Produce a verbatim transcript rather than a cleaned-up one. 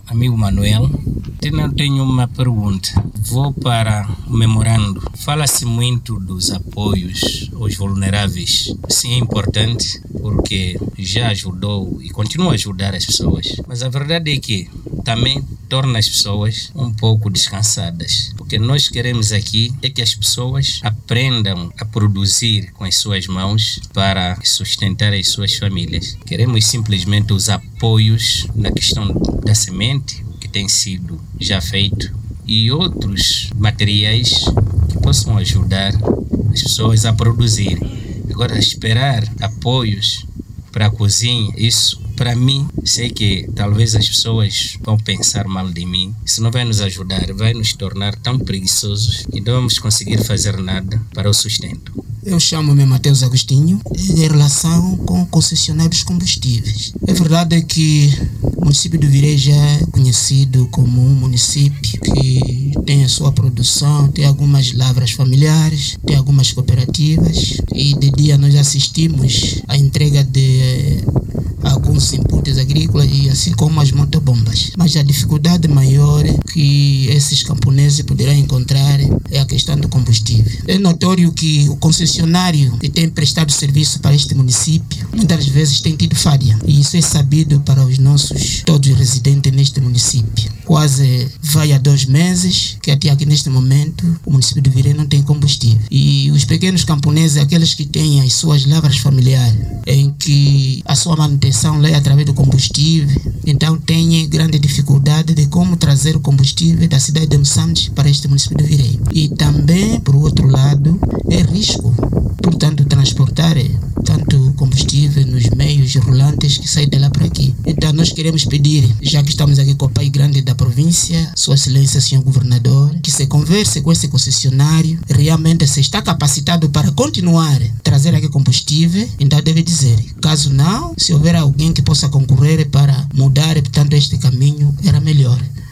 amigo Manuel. Eu tenho uma pergunta. Vou para o memorando. Fala-se muito dos apoios aos vulneráveis. Sim, é importante porque já ajudou e continua a ajudar as pessoas. Mas a verdade é que também torna as pessoas um pouco descansadas. O que nós queremos aqui é que as pessoas aprendam a produzir com as suas mãos para sustentar as suas famílias. Queremos simplesmente os apoios na questão da semente, que tem sido já feito, e outros materiais que possam ajudar as pessoas a produzir. Agora, esperar apoios para a cozinha, isso para mim, sei que talvez as pessoas vão pensar mal de mim. Isso não vai nos ajudar, vai nos tornar tão preguiçosos e não vamos conseguir fazer nada para o sustento. Eu chamo-me Mateus Agostinho, em relação com concessionários combustíveis. É verdade que o município do Virei já é conhecido como um município que tem a sua produção, tem algumas lavras familiares, tem algumas cooperativas, e de dia nós assistimos à entrega de alguns inputs agrícolas e assim como as motobombas. Mas a dificuldade maior que esses camponeses poderão encontrar é a questão do combustível. É notório que o concessionário que tem prestado serviço para este município muitas vezes tem tido falha, e isso é sabido para os nossos todos residentes neste município. Quase vai há dois meses que até aqui neste momento o município de Virei não tem combustível, e os pequenos camponeses, aqueles que têm as suas lavras familiares, em que a sua manutenção é através do combustível, então tem grande dificuldade de como trazer o combustível da cidade de Moçambique para este município de Virei. E também, por outro lado, é risco, portanto, transportar tanto combustível nos meios rolantes que saem de lá para aqui. Então nós queremos pedir, já que estamos aqui com o pai grande da província, Sua Excelência, senhor Governador, que se converse com esse concessionário, realmente se está capacitado para continuar a trazer aqui combustível, então deve dizer. Caso não, se houver alguém que possa concorrer para mudar, portanto, este caminho, era melhor.